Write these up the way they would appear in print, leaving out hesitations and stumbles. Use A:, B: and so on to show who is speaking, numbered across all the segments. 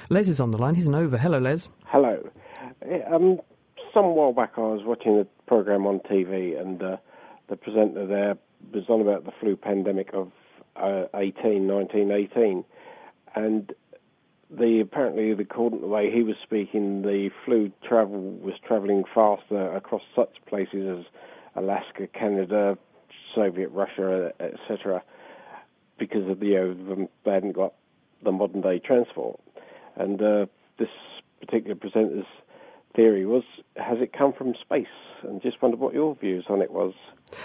A: Les is on the line. He's in Over. Hello, Les.
B: Hello. Some while back I was watching a programme on TV and the presenter there was on about the flu pandemic of 1918, and apparently, according to the way he was speaking, the flu was travelling faster across such places as Alaska, Canada, Soviet Russia, etc., because of they hadn't got the modern day transport. And this particular presenter's theory was, has it come from space? And just wondered what your views on it was.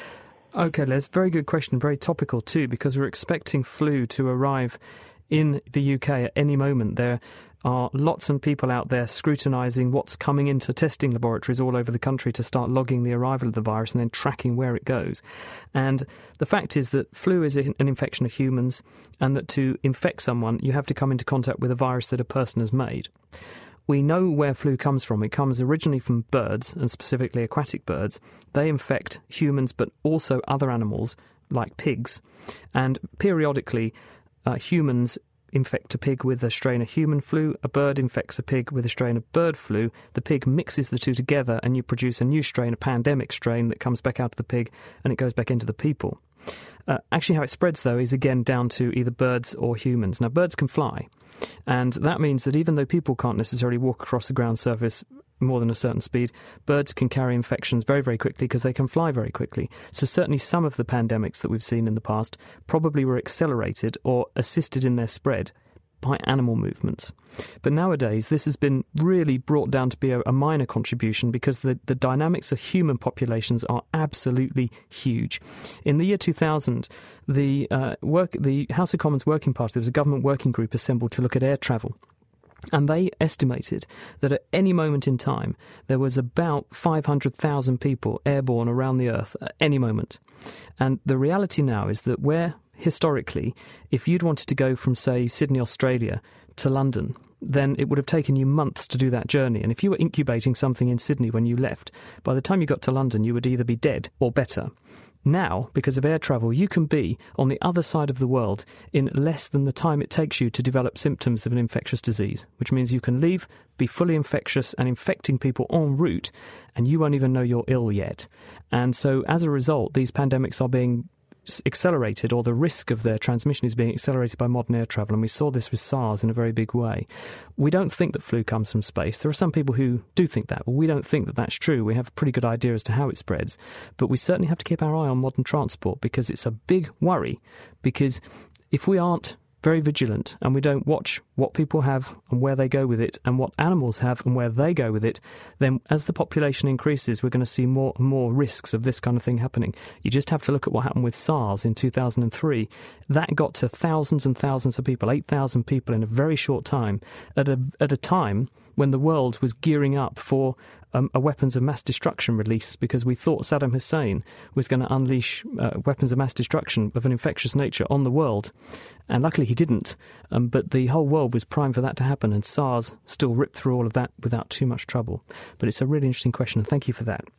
A: OK, Les, very good question, very topical too, because we're expecting flu to arrive in the UK at any moment. There are lots of people out there scrutinising what's coming into testing laboratories all over the country to start logging the arrival of the virus and then tracking where it goes. And the fact is that flu is an infection of humans, and that to infect someone, you have to come into contact with a virus that a person has made. We know where flu comes from. It comes originally from birds, and specifically aquatic birds. They infect humans, but also other animals, like pigs. And periodically, humans infect a pig with a strain of human flu, a bird infects a pig with a strain of bird flu, the pig mixes the two together and you produce a new strain, a pandemic strain that comes back out of the pig and it goes back into the people. Actually, how it spreads, though, is again down to either birds or humans. Now, birds can fly, and that means that even though people can't necessarily walk across the ground surface more than a certain speed, birds can carry infections very, very quickly because they can fly very quickly. So certainly some of the pandemics that we've seen in the past probably were accelerated or assisted in their spread by animal movements. But nowadays, this has been really brought down to be a minor contribution because the dynamics of human populations are absolutely huge. In the year 2000, the House of Commons Working Party, there was a government working group assembled to look at air travel. And they estimated that at any moment in time, there was about 500,000 people airborne around the Earth at any moment. And the reality now is that historically, if you'd wanted to go from, say, Sydney, Australia to London, then it would have taken you months to do that journey. And if you were incubating something in Sydney when you left, by the time you got to London, you would either be dead or better. Now, because of air travel, you can be on the other side of the world in less than the time it takes you to develop symptoms of an infectious disease, which means you can leave, be fully infectious and infecting people en route, and you won't even know you're ill yet. And so, as a result, these pandemics are being accelerated, or the risk of their transmission is being accelerated by modern air travel, and we saw this with SARS in a very big way. We don't think that flu comes from space. There are some people who do think that, but we don't think that that's true. We have a pretty good idea as to how it spreads, but we certainly have to keep our eye on modern transport because it's a big worry, because if we aren't very vigilant and we don't watch what people have and where they go with it and what animals have and where they go with it, then as the population increases, we're going to see more and more risks of this kind of thing happening. You just have to look at what happened with SARS in 2003. That got to thousands and thousands of people, 8,000 people in a very short time, at a time when the world was gearing up for a weapons of mass destruction release, because we thought Saddam Hussein was going to unleash weapons of mass destruction of an infectious nature on the world. And luckily he didn't, but the whole world was primed for that to happen, and SARS still ripped through all of that without too much trouble. But it's a really interesting question, and thank you for that.